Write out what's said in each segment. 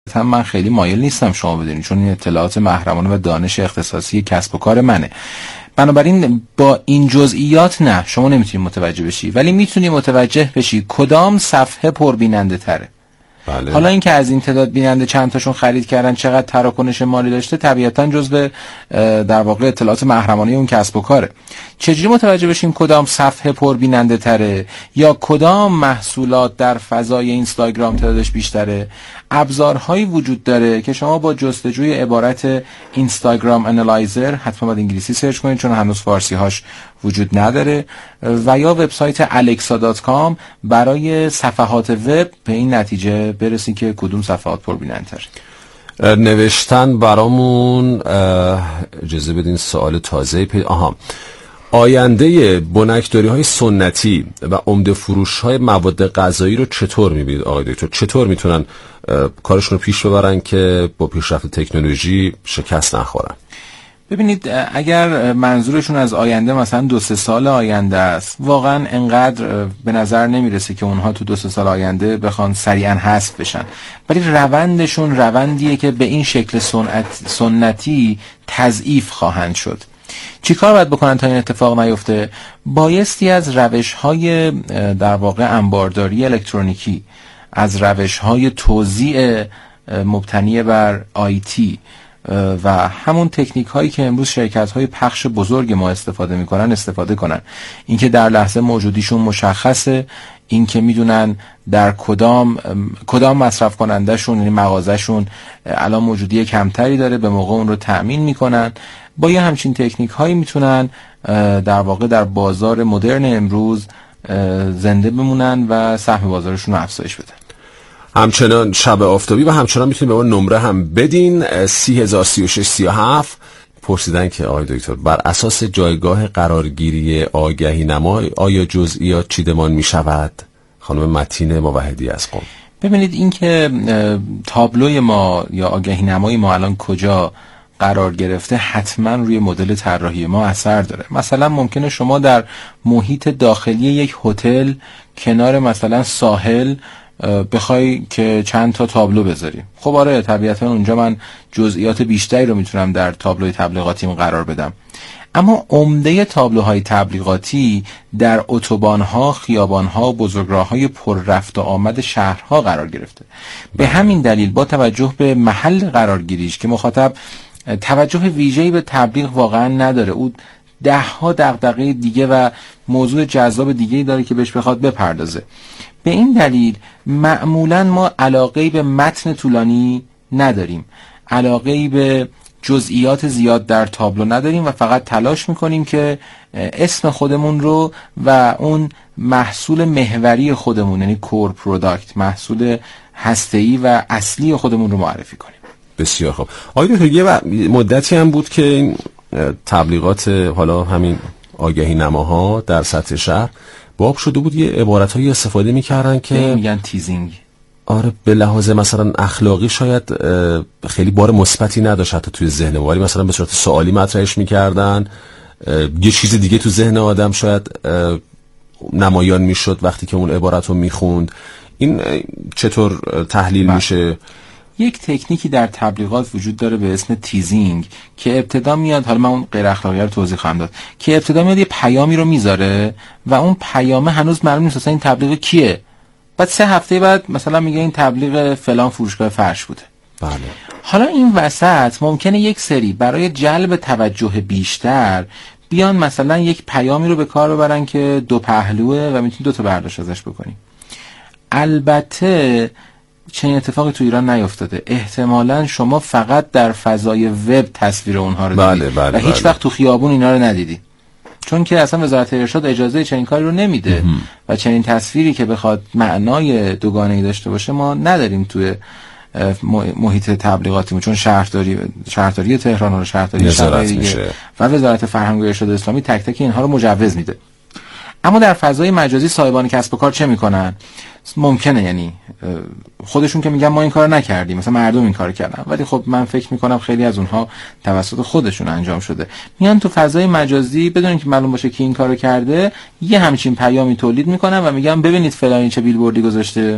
من خیلی مایل نیستم شما بدونید، چون این اطلاعات محرمانه و دانش اختصاصی کسب و کار منه. بنابراین با این جزئیات نه، شما نمیتونی متوجه بشی، ولی میتونی متوجه بشی کدام صفحه پربیننده تره. بله. حالا اینکه از این تعداد بیننده چند تاشون خرید کردن، چقدر تراکنش مالی داشته، طبیعتاً جزء در واقع اطلاعات محرمانه اون کسب و کاره. چجوری متوجه بشیم کدام صفحه پربیننده تره یا کدام محصولات در فضای اینستاگرام تعدادش بیشتره؟ ابزارهایی وجود داره که شما با جستجوی عبارت اینستاگرام انالایزر، حتما باید انگلیسی سرچ کنید چون هنوز فارسی هاش وجود نداره، و یا وبسایت alexa.com برای صفحات وب به این نتیجه برسید که کدوم صفحات پربیننده تره. نوشتن برامون، اجازه بدین سوال تازه آینده بنکداری های سنتی و عمده فروش های مواد غذایی رو چطور میبینید آقای دکتر؟ چطور میتونن کارشون رو پیش ببرن که با پیشرفت تکنولوژی شکست نخورن؟ ببینید، اگر منظورشون از آینده مثلا 2-3 سال آینده است، واقعا انقدر به نظر نمیرسه که اونها تو 2-3 سال آینده بخوان سریعا حذف بشن، ولی روندشون روندیه که به این شکل سنتی تضعیف خواهند شد. چی کار باید بکنن تا این اتفاق نیفته؟ بایستی از روش‌های در واقع انبارداری الکترونیکی، از روش‌های توزیع مبتنی بر آیتی و همون تکنیک هایی که امروز شرکت های پخش بزرگ ما استفاده کنن. اینکه در لحظه موجودیشون مشخصه، اینکه میدونن در کدام مصرف کننده شون، یعنی مغازه شون الان موجودی کمتری داره، به موقع اون رو تأمین میکنن. با یه همچین تکنیک هایی میتونن در واقع در بازار مدرن امروز زنده بمونن و سهم بازارشون رو افزایش بدن. همچنان شب آفتابی و همچنان میتونید به ما نمره هم بدین 303637. پرسیدن که آقای دکتر بر اساس جایگاه قرارگیری آگهی نما آیا جزئیات چیدمان میشود؟ خانم متین موحدی از قم. ببینید، این که تابلوی ما یا آگهی نمای ما الان کجا قرار گرفته حتما روی مدل طراحی ما اثر داره. مثلا ممکنه شما در محیط داخلی یک هتل کنار مثلا ساحل بخوای که چند تا تابلو بذاری. خب آره، طبیعتا اونجا من جزئیات بیشتری رو میتونم در تابلوی تبلیغاتیم قرار بدم، اما عمده تابلوهای تبلیغاتی در اتوبان‌ها، خیابان‌ها، بزرگراه‌های پر رفت و آمد شهرها قرار گرفته. به همین دلیل با توجه به محل قرارگیریش که مخاطب توجه ویژه‌ای به تبلیغ واقعا نداره، او 10 دغدغه دیگه و موضوع جذاب دیگه‌ای داره که بهش بخواد بپردازه. به این دلیل معمولاً ما علاقه‌ای به متن طولانی نداریم، علاقه‌ای به جزئیات زیاد در تابلو نداریم و فقط تلاش میکنیم که اسم خودمون رو و اون محصول محوری خودمون، یعنی کور پروداکت، محصول هسته‌ای و اصلی خودمون رو معرفی کنیم. بسیار خوب. آقای دکتر، یه مدتی هم بود که این تبلیغات، حالا همین آگهی نماها در سطح شهر باب شده بود، یه عبارت‌هایی استفاده می‌کردن که میگن تیزینگ. آره، به لحاظ مثلا اخلاقی شاید خیلی بار مثبتی نداشت حتی توی ذهن، ولی مثلا به صورت سوالی مطرحش می‌کردن، یه چیز دیگه تو ذهن آدم شاید نمایان میشد وقتی که اون عبارت رو میخوند. این چطور تحلیل میشه؟ یک تکنیکی در تبلیغات وجود داره به اسم تیزینگ که ابتدا میاد، حالا من اون غیر اخلاقی رو توضیح خواهم داد، که ابتدا میاد یه پیامی رو میذاره و اون پیامه هنوز معلوم نیست اصلا این تبلیغ کیه. بعد 3 هفته بعد مثلا میگه این تبلیغ فلان فروشگاه فرش بوده. بله. حالا این وسط ممکنه یک سری برای جلب توجه بیشتر بیان مثلا یک پیامی رو به کار ببرن که 2 پهلوه و میتونی 2 تا برداشت ازش بکنی. البته چنین اتفاقی تو ایران نیفتاده. احتمالاً شما فقط در فضای وب تصویر اونها رو دیدید و هیچ وقت تو خیابون اینا رو ندیدی، چون که اصلا وزارت ارشاد اجازه چنین کاری رو نمیده و چنین تصویری که بخواد معنای دوگانه‌ای داشته باشه ما نداریم توی محیط تبلیغاتیمون، چون شهرداری تهران و شهرداری شهرهای دیگه و وزارت فرهنگ و ارشاد اسلامی تک تک اینها رو مجوز میده. اما در فضای مجازی صاحبان کسب و کار چه میکنن؟ ممکنه یعنی خودشون که میگن ما این کار نکردیم، مثلا مردم این کار کردن، ولی خب من فکر میکنم خیلی از اونها توسط خودشون انجام شده، میان تو فضای مجازی بدون اینکه معلوم باشه کی این کارو کرده یه همچین پیامی تولید میکنن و میگن ببینید فلانی چه بیلبوردی گذاشته،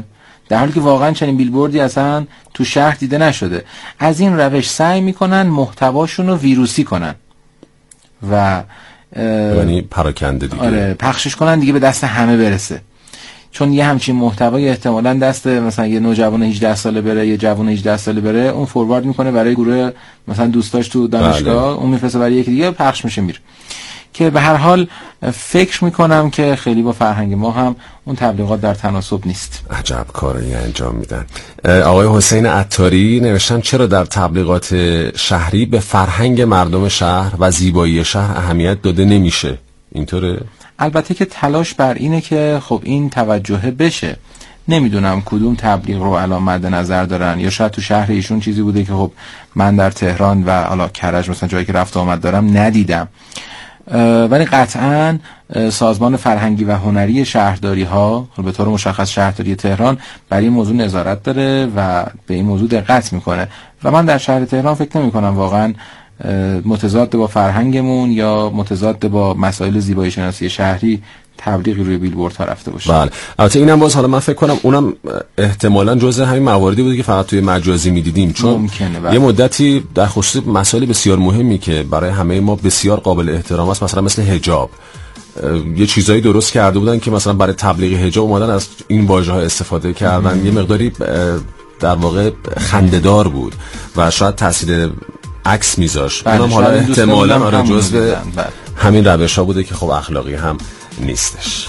در حالی که واقعا چنین بیلبوردی اصلا تو شهر دیده نشده. از این روش سعی میکنن محتواشون رو ویروسی کنن و یعنی پراکنده دیگه. آره، پخشش کنن دیگه به دست همه برسه. چون یه همچین محتوای احتمالاً دست مثلا یه نوجوان 18 ساله بره، یه جوان 18 ساله بره، اون فوروارد میکنه برای گروه مثلا دوستاش تو دانشگاه، اون میفرسته برای یکی دیگه، پخش میشه میره. که به هر حال فکر میکنم که خیلی با فرهنگ ما هم اون تبلیغات در تناسب نیست. عجب کاری انجام میدن. آقای حسین عطاری نوشتن چرا در تبلیغات شهری به فرهنگ مردم شهر و زیبایی شهر اهمیت داده نمیشه؟ اینطوره؟ البته که تلاش بر اینه که خب این توجه بشه. نمیدونم کدوم تبلیغ رو الان مد نظر دارن، یا شاید تو شهر ایشون چیزی بوده که خب من در تهران و حالا کرج مثلا جایی که رفت آمد دارم ندیدم. ولی قطعاً سازمان فرهنگی و هنری شهرداری ها به طور مشخص شهرداری تهران بر این موضوع نظارت داره و به این موضوع دقت میکنه و من در شهر تهران فکر نمی کنم واقعاً متضاد با فرهنگمون یا متضاد با مسائل زیبایی شناسی شهری تبلیغی روی بیلبوردها رفته باشه. بله، البته اینم باز حالا من فکر کنم اونم احتمالاً جزء همین مواردی بوده که فقط توی مجازی می‌دیدیم، چون ممکنه یه مدتی در خصوص مسائل بسیار مهمی که برای همه ما بسیار قابل احترام است، مثلا مثل حجاب، یه چیزایی درست کرده بودن که مثلا برای تبلیغ حجاب اومدن از این واژه‌ها استفاده کردن. یه مقداری در واقع خنده‌دار بود و شاید تاثیر عکس میذاشت. اونم حالا احتمالاً آره جزء همین روش‌ها بوده که خب اخلاقی هم نیستش.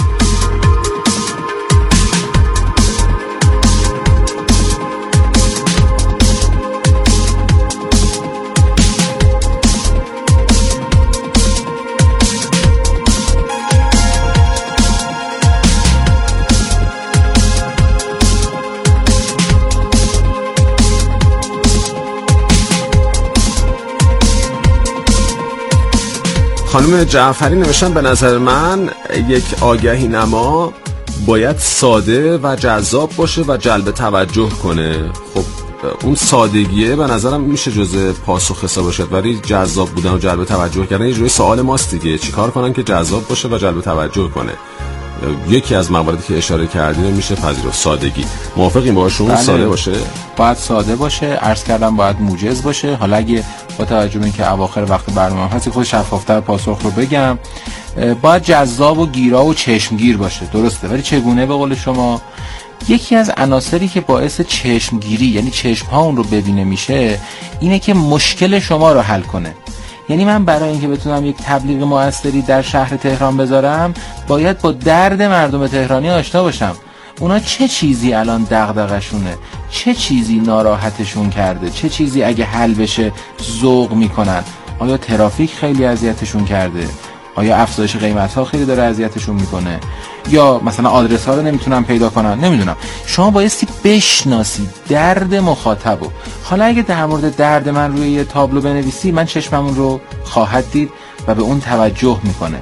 خانم جعفری نوشتن به نظر من یک آگهی نما باید ساده و جذاب باشه و جلب توجه کنه. خب اون سادگیه به نظرم میشه جزء پاسخ حساب باشد، ولی جذاب بودن و جلب توجه کردن یه جوری سوال ماست دیگه. چیکار کنن که جذاب باشه و جلب توجه کنه؟ یکی از مواردی که اشاره کردین میشه پذیرفت، سادگی. موافقین باشون؟ بله. ساده باشه، باید ساده باشه، عرض کردم باید موجز باشه. حالا اگه با توجه به اینکه اواخر وقت برنامه هست خود شفافتر پاسخ رو بگم، باید جذاب و گیرا و چشمگیر باشه، درسته، ولی چگونه؟ به قول شما یکی از عناصری که باعث چشمگیری یعنی چشم ها اون رو ببینه میشه اینه که مشکل شما رو حل کنه. یعنی من برای اینکه بتونم یک تبلیغ مؤثری در شهر تهران بذارم باید با درد مردم تهرانی آشنا باشم. اونا چه چیزی الان دغدغه‌شونه، چه چیزی ناراحتشون کرده، چه چیزی اگه حل بشه ذوق میکنن. آیا ترافیک خیلی اذیتشون کرده؟ آیا افزایش قیمت‌ها خیلی داره اذیتشون میکنه؟ یا مثلا آدرس ها رو نمیتونن پیدا کنن؟ نمیدونم. شما بایستی بشناسی درد مخاطبو. حالا اگه در مورد درد من روی یه تابلو بنویسی، من چشممون رو خواهد دید و به اون توجه میکنه.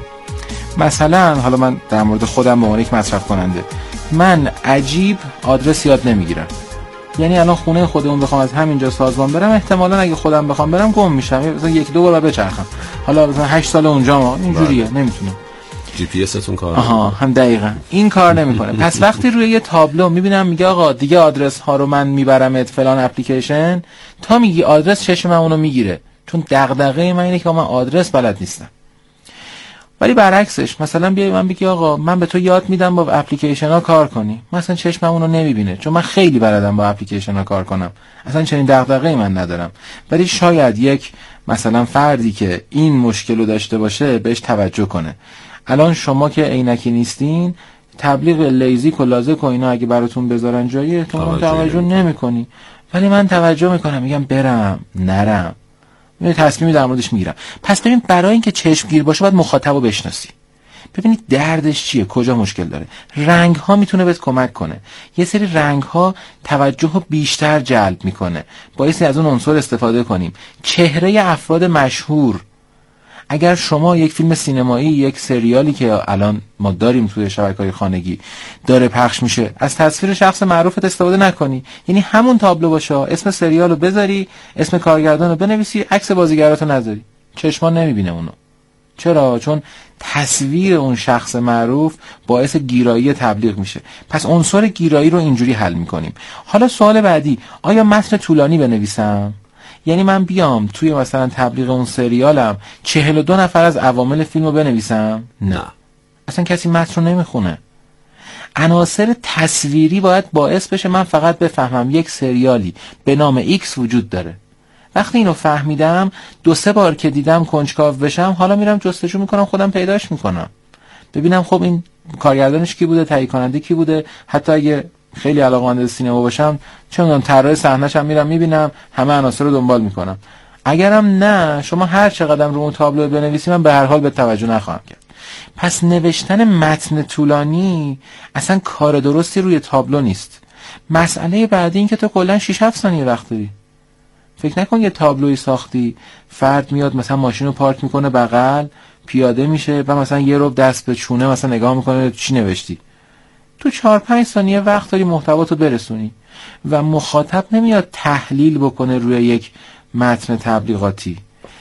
مثلا حالا من در مورد خودم به عنوان یک مصرف کننده، من عجیب آدرس یاد نمیگیرم. یعنی الان خونه خودمون بخوام از همینجا سازمان برم، احتمالاً اگه خودم بخوام برم گم میشم، مثلا یک دو بار بچرخم. حالا مثلا 8 سال اونجا ما اینجوریه، نمیتونم. جی پی اس تون کار هم دقیقاً این کار نمیکنه. پس وقتی روی یه تابلو میبینم میگه آقا دیگه آدرس ها رو من میبرمت فلان اپلیکیشن، تا میگی آدرس چشم اونو میگیره، چون دغدغه من اینه که من آدرس بلد نیستم. ولی برعکسش مثلا بیای من بگی آقا من به تو یاد میدم با اپلیکیشن ها کار کنی، مثلا چشمم اونو نمیبینه چون من خیلی بلدم با اپلیکیشن ها کار کنم، اصلا چنین دغدغه‌ای من ندارم. ولی شاید یک مثلا فردی که این مشکل رو داشته باشه بهش توجه کنه. الان شما که عینکی نیستین، تبلیغ لیزیک و لازیک و اینا اگه براتون بذارن جایی توجه نمی‌کنی، ولی من توجه میکنم، میگم برم نرم، یه تصمیمی در موردش میگیرم. پس ببین برای اینکه چشمگیر باشه باید مخاطبو بشناسی، ببینید دردش چیه، کجا مشکل داره. رنگ ها میتونه بهت کمک کنه. یه سری رنگ ها توجه رو بیشتر جلب میکنه، بایستی از اون عنصر استفاده کنیم. چهره افراد مشهور، اگر شما یک فیلم سینمایی، یک سریالی که الان ما داریم توی شبکه‌های خانگی داره پخش میشه، از تصویر شخص معروفت استفاده نکنی. یعنی همون تابلو باشه، اسم سریالو بذاری، اسم کارگردانو بنویسی، عکس بازیگراتو نذاری، چشمان نمیبینه اونو. چرا؟ چون تصویر اون شخص معروف باعث گیرایی تبلیغ میشه. پس عنصر گیرایی رو اینجوری حل میکنیم. حالا سوال بعدی، آیا متن طولانی بنویسم؟ یعنی من بیام توی مثلا تبلیغ اون سریالم 42 نفر از عوامل فیلم رو بنویسم؟ نه، اصلا کسی متن رو نمیخونه. عناصر تصویری باید باعث بشه من فقط بفهمم یک سریالی به نام X وجود داره. وقتی اینو فهمیدم 2-3 بار که دیدم کنجکاو بشم، حالا میرم جستجو میکنم، خودم پیداش میکنم، ببینم خب این کارگردانش کی بوده، تهیه کننده کی بوده. حتی اگه خیلی علاقه‌مند سینما باشم، چه میدونم طراح صحنه‌ش هم میرم میبینم، همه عناصر رو دنبال میکنم. اگرم نه، شما هر چقدر رو اون تابلو بنویسی من به هر حال به توجه نخواهم کرد. پس نوشتن متن طولانی اصلا کار درستی روی تابلو نیست. مسئله بعدی این که تو کلا 6-7 ثانیه وقت داری. فکر نکن یه تابلوی ساختی، فرد میاد مثلا ماشین رو پارک میکنه بغل، پیاده میشه و مثلا یه ربع دست به چونه مثلا نگاه میکنه چی نوشتی. تو 4-5 ثانیه وقت داری محتواتو برسونی و مخاطب نمیاد تحلیل بکنه روی یک متن تبلیغاتی.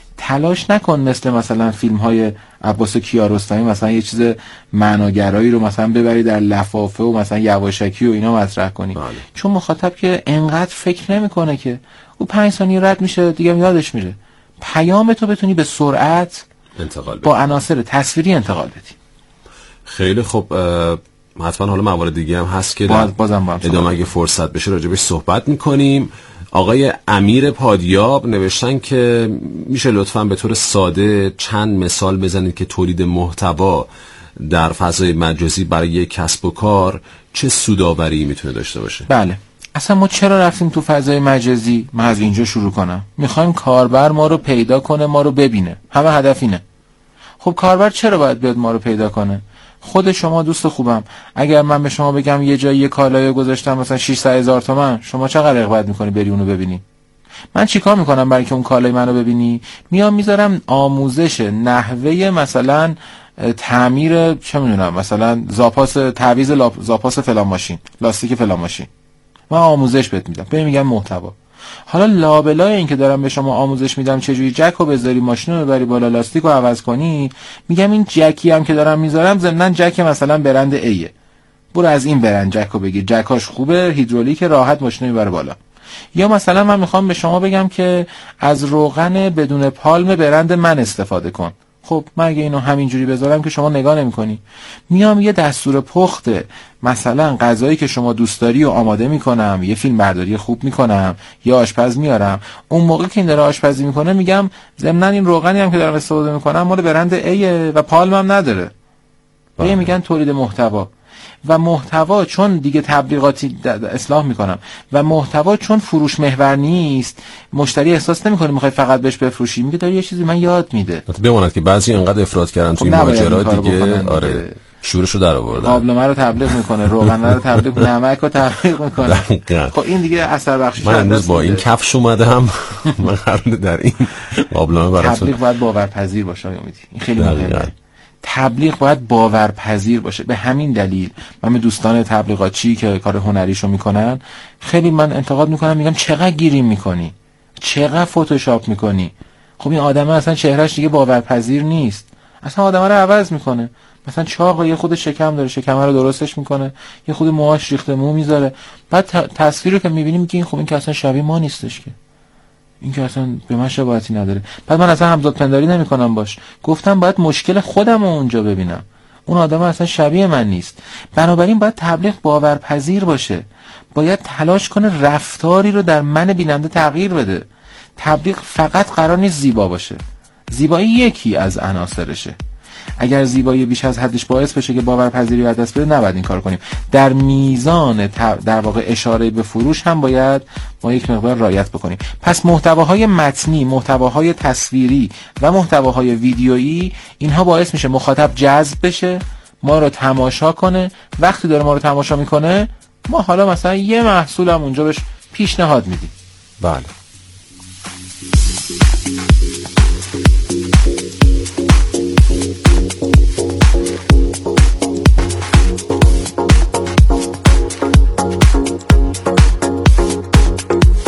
تلاش نکن مثلا فیلم های عباس کیارستمی مثلا یه چیز معناگرایی رو مثلا ببری در لفافه و مثلا یواشکی و اینا مطرح کنی. چون مخاطب که انقدر فکر نمیکنه که او 5 ثانیه رد میشه دیگه یادش میره. پیام تو بتونی به سرعت انتقال بدی، با عناصر تصویری انتقال بدی. خیلی خوب. حتما حالا موارد دیگه هم هست که بازم با ادامه اگه فرصت بشه راجبش صحبت میکنیم. آقای امیر پادیاب نوشتن که میشه لطفاً به طور ساده چند مثال بزنید که تولید محتوا در فضای مجازی برای یک کسب و کار چه سودآوری میتونه داشته باشه؟ بله، اصلا ما چرا رفتیم تو فضای مجازی؟ من از اینجا شروع کنم. میخوایم کاربر ما رو پیدا کنه، ما رو ببینه، همه هدف اینه. خب کاربر چرا باید بیاد ما رو پیدا کنه؟ خود شما دوست خوبم، اگر من به شما بگم یه جایی یه کالایی گذاشتم مثلا 600,000 تومان، شما چقدر رغبت میکنی بری اونو ببینی؟ من چیکار میکنم برای که اون کالای منو ببینی؟ میام میذارم آموزش نحوه مثلا تعمیر، چه میدونم، مثلا تعویض زاپاس فلان ماشین، لاستیک فلان ماشین، من آموزش بهت میدم. ببین میگم محتوا. حالا لابلای این که دارم به شما آموزش میدم چجوری جک رو بذاری، ماشین رو ببری بالا، لاستیک رو عوض کنی، میگم این جکی هم که دارم میذارم ضمناً جک مثلا برند ایه، برو از این برند جک رو بگیر، جکاش خوبه، هیدرولیک، راحت ماشین رو میبره بالا. یا مثلا من میخوام به شما بگم که از روغن بدون پالم برند من استفاده کن. خب من اگه اینو همینجوری بذارم که شما نگاه نمی‌کنی، میام یه دستور پخت مثلا غذایی که شما دوست داری و آماده میکنم، یه فیلم برداری خوب میکنم، یه آشپز میارم. اون موقع که این داره آشپزی میکنه میگم ضمناً این روغنی هم که دارم استفاده میکنم مال برند ایه و پالم هم نداره. یه میگن تولید محتوا. و محتوا چون دیگه تبلیغاتی اصلاح میکنم و محتوا چون فروش محور نیست، مشتری احساس نمیکنه میخوای فقط بهش بفروشی، میگه داری یه چیزی من یاد میده. بماند که بعضی انقدر افراط کردن توی ماجرا دیگه، آره شورشو در آوردن. قابلمه رو تبلیغ میکنه، روغن رو تبلیغ میکنه، نمک رو تبلیغ میکنه. خب این دیگه اثر بخشش. من امروز با این کفش اومدم، من قراره در این قابلمه براتون. تبلیغ باید باورپذیر باشه. امیدی این خیلی مهمه. تبلیغ باید باورپذیر باشه. به همین دلیل من به دوستان تبلیغاتی که کار هنریشو میکنن خیلی من انتقاد میکنم، میگم چقدر گیریم میکنی، چقدر فتوشاپ میکنی. خب این آدمه اصلا چهرهش دیگه باورپذیر نیست، اصلا آدمه رو عوض میکنه. مثلا چاقه، یه خود شکم داره، شکم رو درستش میکنه، یه خود موهاش ریخته مو میذاره، بعد تصویر رو که میبینی میگی خب این که اصلا شبیه ما نیستش، که این که اصلا به من شباهتی نداره. بعد من اصلا همزاد پنداری نمی کنم باش، گفتم باید مشکل خودم رو اونجا ببینم، اون آدم اصلا شبیه من نیست. بنابراین باید تبلیغ باورپذیر باشه، باید تلاش کنه رفتاری رو در من بیننده تغییر بده. تبلیغ فقط قرار نیست زیبا باشه، زیبایی یکی از عناصرشه. اگر زیبایی بیش از حدش باعث بشه که باورپذیری از دست بده، نباید این کار کنیم. در میزان در واقع اشاره به فروش هم باید ما یک مقدار رعایت بکنیم. پس محتواهای متنی، محتواهای تصویری و محتواهای ویدیویی، اینها باعث میشه مخاطب جذب بشه، ما رو تماشا کنه. وقتی داره ما رو تماشا میکنه، ما حالا مثلا یه محصول هم اونجا بهش پیشنهاد میدیم. بله.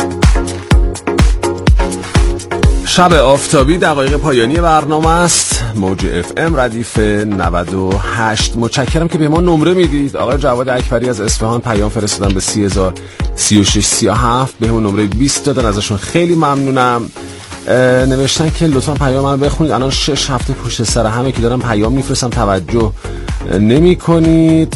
شب آفتابی، دقایق پایانی برنامه است. موج اف ام ردیف 98. متشکرم که به ما نمره میدید. آقای جواد اکبری از اصفهان پیام فرستادن به 303637 به همون نمره 20 دادن، ازشون خیلی ممنونم. نوشتن که لطفا پیام منو بخونید، الان 6 هفته پشت سر همه که دارم پیام میفرستم توجه نمی کنید.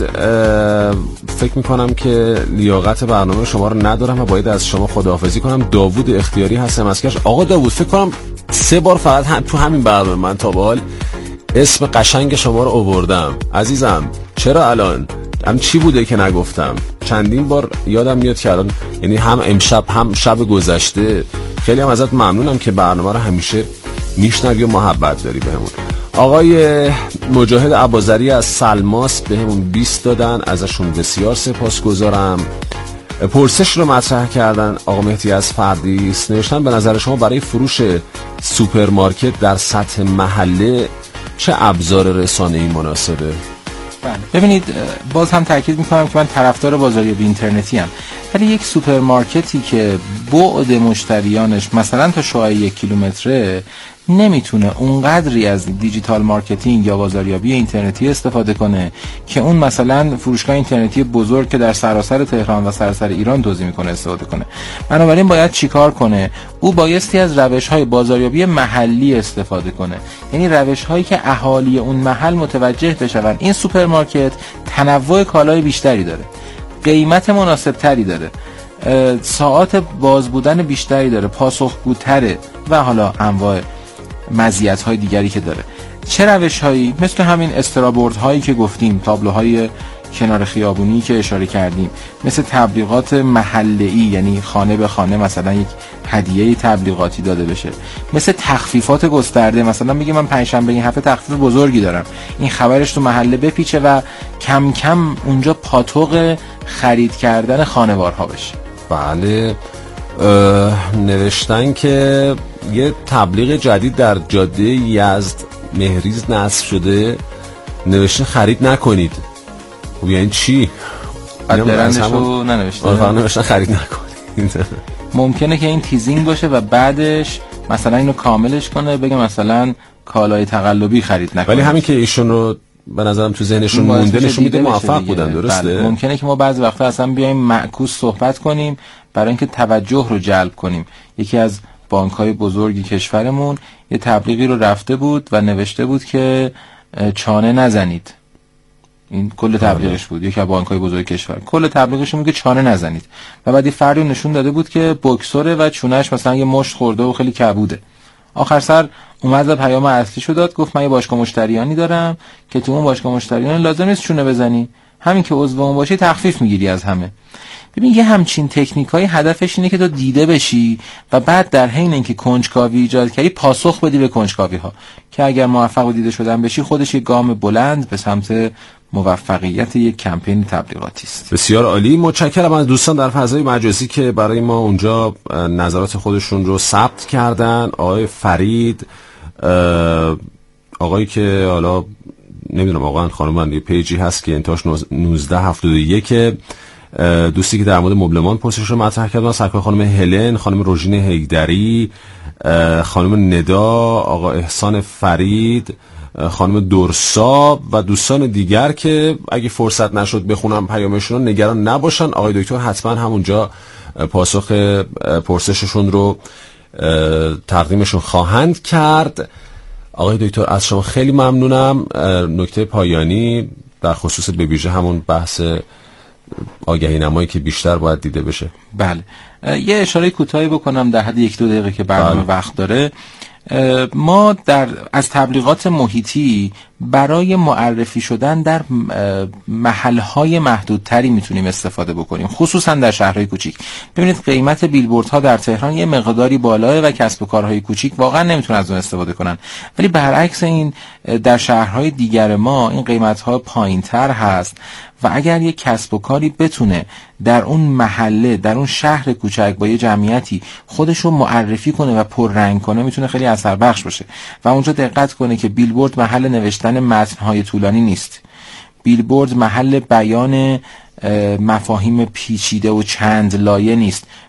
فکر میکنم که لیاقت برنامه شما رو ندارم و باید از شما خداحافظی کنم. داوود اختیاری هستم از کش. آقا داوود، فکر کنم 3 بار فقط تو همین برنامه من تا به حال اسم قشنگ شما رو آوردم. عزیزم چرا الان چی بوده که نگفتم؟ چندین بار یادم میاد که الان، یعنی هم امشب هم شب گذشته، خیلی هم ازت ممنونم که برنامه رو همیشه میشنوی و محبت داری بهمون. آقای مجاهد اباظری از سلماس بهمون 20 دادن، ازشون بسیار سپاسگزارم. پرسش رو مطرح کردن آقا مهدی از فردیس، نوشتن به نظر شما برای فروش سوپرمارکت در سطح محله چه ابزار رسانه‌ای مناسبه؟ ببینید، باز هم تاکید میکنم که من طرفدار بازاریابی اینترنتی ام، ولی یک سوپرمارکتی که بعد مشتریانش مثلا تا شعاع 1 کیلومتره نمیتونه اونقدری از دیجیتال مارکتینگ یا بازاریابی اینترنتی استفاده کنه که اون مثلا فروشگاه اینترنتی بزرگ که در سراسر تهران و سراسر ایران توزیع میکنه استفاده کنه. بنابراین باید چیکار کنه؟ او بایستی از روش‌های بازاریابی محلی استفاده کنه، یعنی روش‌هایی که اهالی اون محل متوجه بشون این سوپرمارکت تنوع کالای بیشتری داره، قیمت مناسبتری داره، ساعات باز بودن بیشتری داره، پاسخگوتره و حالا انواع مزیت‌های دیگری که داره. چه روش‌هایی؟ مثل همین استرابوردهایی که گفتیم، تابلوهای کنار خیابونی که اشاره کردیم، مثل تبلیغات محله‌ای، یعنی خانه به خانه مثلا یک هدیه تبلیغاتی داده بشه، مثل تخفیفات گسترده، مثلا میگه من پنجشنبه این هفته تخفیف بزرگی دارم، این خبرش تو محله بپیچه و کم کم اونجا پاتوق خرید کردن خانوارها بشه. بله. نوشتن که یه تبلیغ جدید در جاده یزد مهریز نصب شده، نوشته خرید نکنید. خب یعنی چی؟ برندشو ننوشته، فقط نوشتن خرید نکنید. ممکنه که این تیزینگ باشه و بعدش مثلا اینو کاملش کنه، بگه مثلا کالای تقلبی خرید نکنید. ولی همین که ایشون رو به نظرم تو ذهنشون مونده نشون میده موفق بودن. درسته؟ بله. ممکنه که ما بعضی وقتا اصلا بیایم معکوس صحبت کنیم برای اینکه توجه رو جلب کنیم. یکی از بانک‌های بزرگی کشورمون یه تبلیغی رو رفته بود و نوشته بود که چانه نزنید. این کل تبلیغش بود. یکی از بانک‌های بزرگ کشور کل تبلیغش بود که چانه نزنید، و بعد یه فردی نشون داده بود که بوکسوره و چونهش مثلا یه مشت خورده و خیلی کبوده. آخر سر اومد و پیام اصلیشو داد، گفت من یه باشگاه مشتریانی دارم که تو اون باشگاه مشتریان لازم نیست چونه بزنی، همین که عضو اون باشی تخفیف میگیری از همه. ببین یه همچین تکنیکایی هدفش اینه که تو دیده بشی و بعد در حین اینکه کنجکاوی ایجاد کردی پاسخ بدی به کنجکاوی ها، که اگر موفق و دیده شدن بشی خودش یک گام بلند به سمت موفقیت یک کمپین تبلیغاتی است. بسیار عالی. متشکرم از دوستان در فضای مجازی که برای ما اونجا نظرات خودشون رو ثبت کردن. آقای فرید، آقایی که حالا نمیدونم واقعا خانم یه پیجی هست که انتهاش 1971، دوستی که در مورد مبلمان پرسش رو مطرح کردن، سرکار خانم هلن، خانم روژین هیدری، خانم ندا، آقا احسان فرید، خانم درسا و دوستان دیگر که اگه فرصت نشد بخونم پیامشون رو نگران نباشن. آقای دکتر حتما همونجا پاسخ پرسششون رو تقدیمشون خواهند کرد. آقای دکتر از شما خیلی ممنونم. نکته پایانی در خصوص به ویژه همون بحث آگهی نمایی که بیشتر باید دیده بشه. بله، یه اشاره کوتاهی بکنم در حد 1-2 دقیقه که برنامه وقت داره. ما از تبلیغات محیطی برای معرفی شدن در محلهای محدودتری میتونیم استفاده بکنیم، خصوصا در شهرهای کوچیک. ببینید قیمت بیلبوردها در تهران یه مقداری بالاه و کسب و کارهای کوچیک واقعا نمیتونن از اون استفاده کنن، ولی برعکس این در شهرهای دیگر ما این قیمتها پایینتر هست و اگر یک کسب و کاری بتونه در اون محله، در اون شهر کوچک با یه جمعیتی خودش رو معرفی کنه و پررنگ کنه، میتونه خیلی اثر بخش باشه. و اونجا دقت کنه که بیلبورد محل نوشتن متن‌های طولانی نیست، بیلبورد محل بیان مفاهیم پیچیده و چند لایه نیست،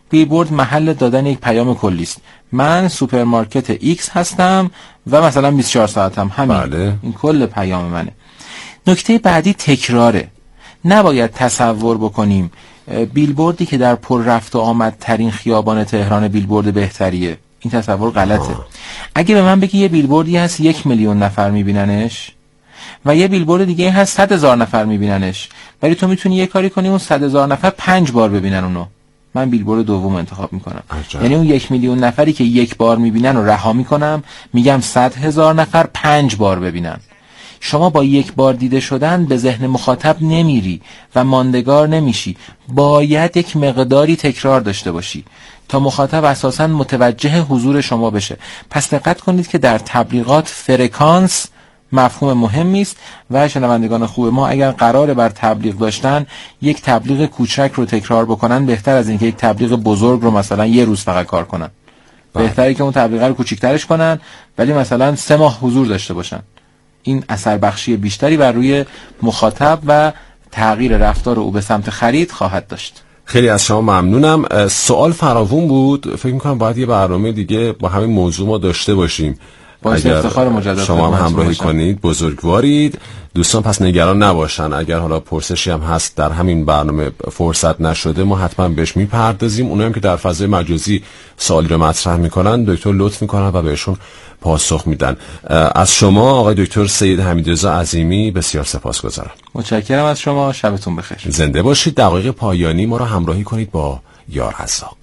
بیلبورد محل دادن یک پیام کلی است. من سوپرمارکت ایکس هستم و مثلا 24 ساعتم، همین. بله. این کل پیام منه. نکته بعدی تکراره. نباید تصور بکنیم بیلبوردی که در پر رفت و آمد ترین خیابان تهران بیلبورد بهتریه. این تصور غلطه. اگه به من بگی یه بیلبوردی هست 1 میلیون نفر میبیننش و یه بیلبورد دیگه هست 100,000 نفر میبیننش، ولی تو میتونی یه کاری کنی اون 100,000 نفر 5 بار ببینن اونو، من بیلبورد دوم انتخاب میکنم. یعنی اون 1 میلیون نفری که یک بار میبینن رو رها میکنم، میگم 100,000 نفر 5 بار ببینن. شما با یک بار دیده شدن به ذهن مخاطب نمیری و ماندگار نمیشی. باید یک مقداری تکرار داشته باشی تا مخاطب اساساً متوجه حضور شما بشه. پس دقت کنید که در تبلیغات فرکانس مفهوم مهمی است و شنوندگان خوب ما اگر قراره بر تبلیغ داشتن یک تبلیغ کوچک رو تکرار بکنن بهتر از اینکه یک تبلیغ بزرگ رو مثلا یه روز فقط کار کنن. بهتره که اون تبلیغ رو کوچیک‌ترش کنن ولی مثلا 3 ماه حضور داشته باشن. این اثر بخشی بیشتری بر روی مخاطب و تغییر رفتار او به سمت خرید خواهد داشت. خیلی از شما ممنونم. سوال فراوون بود. فکر می‌کنم باید یه برنامه دیگه با همین موضوع ما داشته باشیم. اگر شما هم همراهی کنید بزرگوارید. دوستان پس نگران نباشن، اگر حالا پرسشی هم هست در همین برنامه فرصت نشده ما حتما بهش میپردازیم. اونایی که در فضای مجازی سوالی رو مطرح میکنن دکتر لطف میکنن و بهشون پاسخ میدن. از شما آقای دکتر سید حمیدرضا عظیمی بسیار سپاسگزارم. متشکرم از شما. شبتون بخیر. زنده باشید. دقایق پایانی ما رو همراهی کنید با یا رزاق.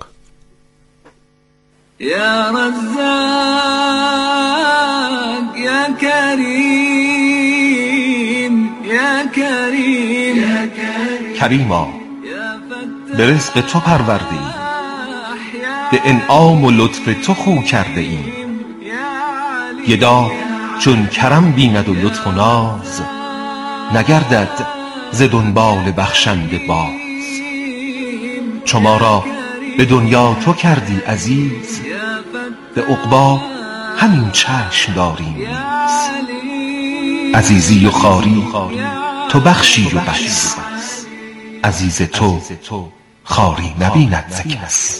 يا رزاق يا كريم يا كريم کریما به رزق تو پرورده ایم، به انعام و لطف تو خو کرده ایم. گدا چون کرم بیند و لطف و ناز، نگردد ز دنبال بخشنده باز. چو ما را به دنیا تو کردی عزیز، به عقبی همین چشم داریم نیز. عزیزی و خواری تو بخشی و بس، عزیز تو خواری نبیند ز کس.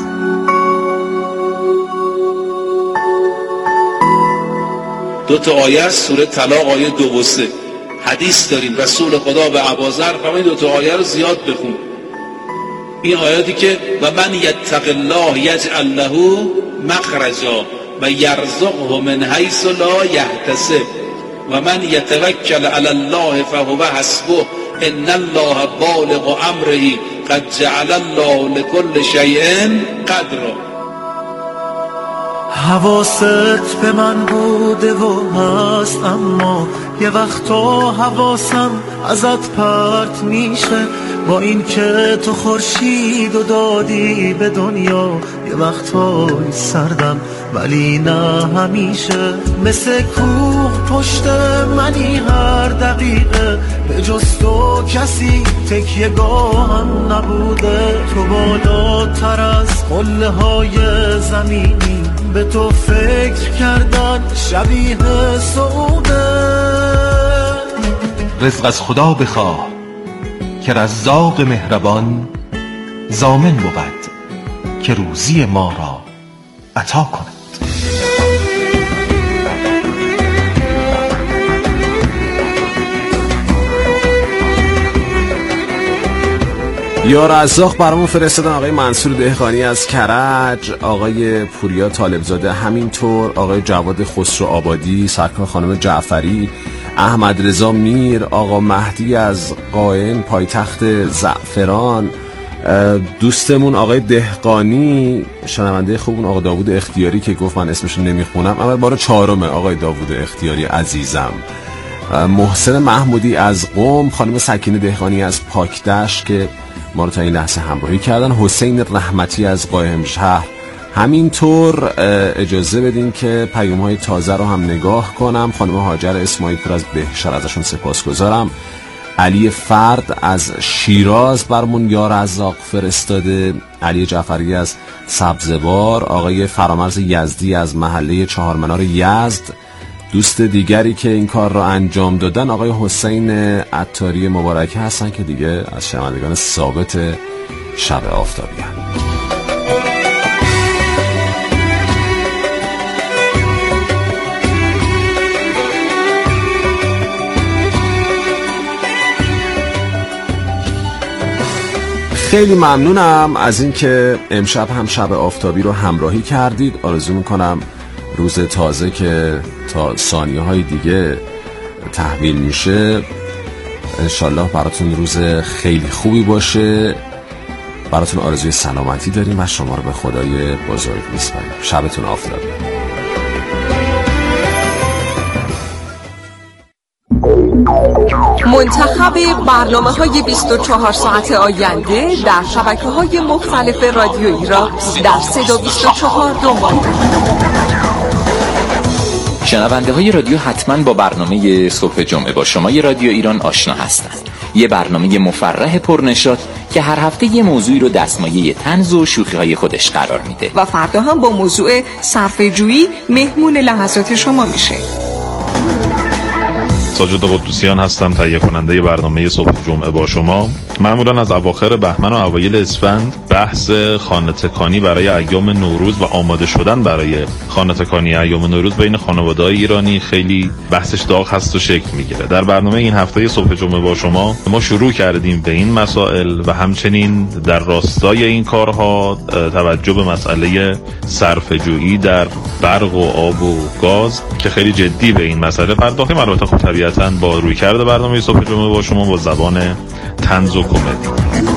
دو تا آیه از سوره طلاق، آیه 2 و 3 حدیث داریم. رسول خدا به ابوذر فرمود دو تا آیه رو زیاد بخون. این آیاتی که و من یتق الله یجعل له مخرجا و یرزقه من حیث لا یحتسب و من یتوکل علی الله فهو حسبه ان الله بالغ امره قد جعل الله لكل شیء قدرا. حواست به من بوده و هست، اما یه وقتا حواسم ازت پرت میشه. با این که تو خورشید و دادی به دنیا، یه وقتای سردم ولی نه همیشه. مثل کوه پشت منی هر دقیقه، به جز تو کسی تکیه گاهم نبوده. تو بالاتر از قله های زمینی، به تو فکر کردن شبیه سعوده. رزق از خدا بخواه که رزاق مهربان، ضامن بود که روزی ما را عطا کند. یا رزاق برامون فرستادن آقای منصور دهقانی از کرج، آقای پوریا طالبزاده همینطور، آقای جواد خسرو آبادی، سرکار خانم جعفری، احمد رضا میر، آقا مهدی از قائن پایتخت زعفران، دوستمون آقای دهقانی، شنونده خوبون آقا داوود اختیاری که گفت من اسمش نمیخونم اما بار 4 آقای داوود اختیاری عزیزم، محسن محمودی از قم، خانم سکینه دهقانی از پاکدشت که ما رو تا این لحظه همراهی کردن، حسین رحمتی از قائم شهر همینطور. اجازه بدین که پیام‌های تازه رو هم نگاه کنم. خانم هاجر اسماعیل پور از بهشهر، ازشون سپاسگزارم. علی فرد از شیراز برمون یا رزاق فرستاده، علی جعفری از سبزوار، آقای فرامرز یزدی از محله چهارمنار یزد. دوست دیگری که این کار را انجام دادن آقای حسین عطاری مبارکه هستن که دیگه از شنوندگان ثابت شب آفتابی هستند. خیلی ممنونم از اینکه امشب هم شب آفتابی رو همراهی کردید. آرزو میکنم روز تازه که تا ثانیه های دیگه تحویل میشه انشالله براتون روز خیلی خوبی باشه. براتون آرزوی سلامتی داریم و شما رو به خدای بزرگ میسپاریم. شبتون آفتابی. منتخب برنامه‌های 24 ساعت آینده در شبکه‌های مختلف رادیویی را در صدا 24 دنبال شنونده های رادیو حتما با برنامه صبح جمعه با شما رادیو ایران آشنا هستند. یه برنامه مفرح پرنشاط که هر هفته یه موضوعی رو دستمایه طنز و شوخی های خودش قرار میده و فردا هم با موضوع صرفه‌جویی مهمون لحظات شما میشه. ساجد قدوسیان هستم، تهیه کننده برنامه صبح جمعه با شما. معمولا از اواخر بهمن و اوایل اسفند بحث خانه تکانی برای ایام نوروز و آماده شدن برای خانه تکانی ایام نوروز بین خانواده‌های ایرانی خیلی بحثش داغ هست و شکل میگیره. در برنامه این هفته صبح جمعه با شما ما شروع کردیم به این مسائل و همچنین در راستای این کارها توجه به مسئله صرفه‌جویی در برق و آب و گاز که خیلی جدی به این مسئله پرداختیم. البته خب طبیعتاً با رویکرد برنامه صبح جمعه با شما با زبان طنز و کمدی.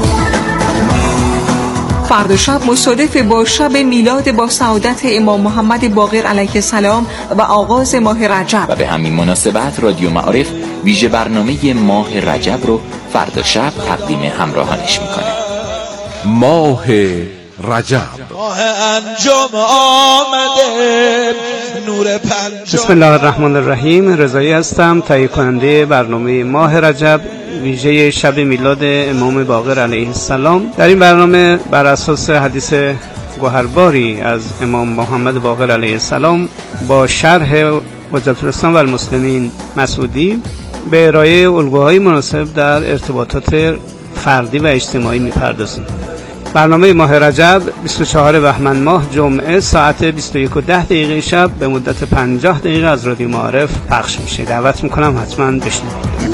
فردا شب مصادف با شب میلاد با سعادت امام محمد باقر علیه السلام و آغاز ماه رجب و به همین مناسبت رادیو معارف ویژه برنامه ماه رجب رو فردا شب تقدیم همراهانش میکنه. ماه رجب ماه انجام آمده نور پنجم. بسم الله الرحمن الرحیم. رضایی هستم، تهیه کننده برنامه ماه رجب ویژه شب میلاد امام باقر علیه السلام. در این برنامه بر اساس حدیث گوهرباری از امام محمد باقر علیه السلام با شرح حجت الاسلام و المسلمین مسعودی به ارائه الگوهای مناسب در ارتباطات فردی و اجتماعی میپردازیم. برنامه ماه رجب 24 بهمن ماه جمعه ساعت 21:10 شب به مدت 50 دقیقه از رادیو معارف پخش میشه. دعوت میکنم حتما بشنوید.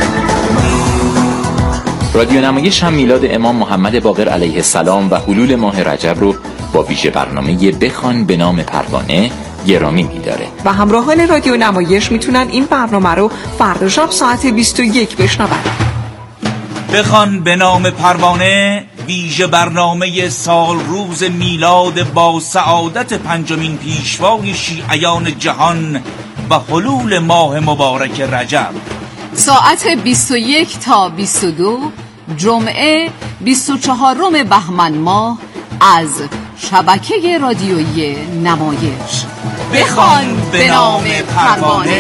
رادیو نمایش هم میلاد امام محمد باقر علیه السلام و حلول ماه رجب رو با ویژه برنامه بخوان به نام پروانه گرامی می‌داره و همراهان رادیو نمایش میتونن این برنامه رو فردا شب ساعت 21 بشنون. بخوان به نام پروانه ویژه برنامه سال روز میلاد با سعادت پنجمین پیشوای شیعیان جهان و حلول ماه مبارک رجب ساعت 21 تا 22 جمعه 24 بهمن ماه از شبکه رادیویی نمایش. بخوان به نام پروانه.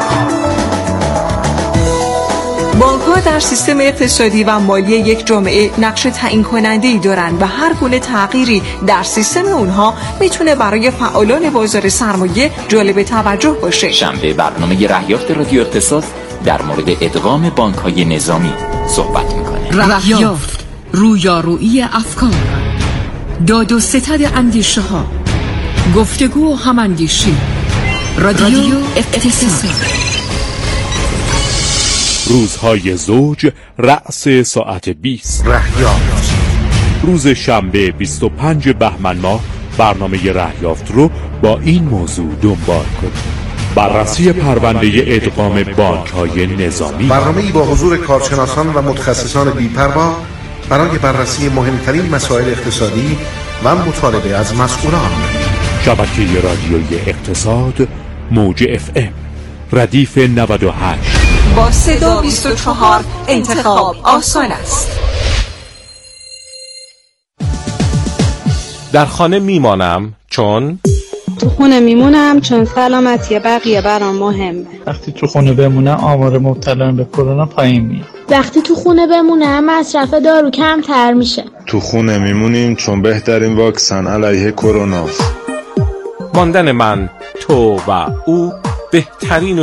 بانک‌ها در سیستم اقتصادی و مالی یک جامعه نقش تعیین کننده‌ای دارند و هر گونه تغییری در سیستم اونها میتونه برای فعالان بازار سرمایه جالب توجه باشه. شنبه برنامه رهیافت رادیو اقتصاد در مورد ادغام بانک‌های نظامی صحبت میکنه. رهیافت، رویارویی افکار، داد و ستد اندیشه ها، گفتگو و هماندیشی. رادیو اقتصاد. روزهای زوج رأس ساعت 20. رهیافت روز شنبه 25 بهمن ماه برنامه رهیافت رو با این موضوع دنبال کنید: بررسی پرونده ادغام بانک‌های نظامی. برنامه‌ای با حضور کارشناسان و متخصصان بی‌پروا برای بررسی مهمترین مسائل اقتصادی و مطالبه از مسئولان. شبکه رادیویی اقتصاد موج FM ردیف 98 با صدا 24. انتخاب آسان است. در خانه میمانم چون تو خونه میمونم چون سلامتی بقیه برام مهمه. وقتی تو خونه بمونم آمار مبتلایان به کرونا پایین میاد. وقتی تو خونه بمونم مصرف دارو کمتر میشه. تو خونه میمونیم چون بهترین واکسن علیه کرونا است. ماندن من، تو و او بهترین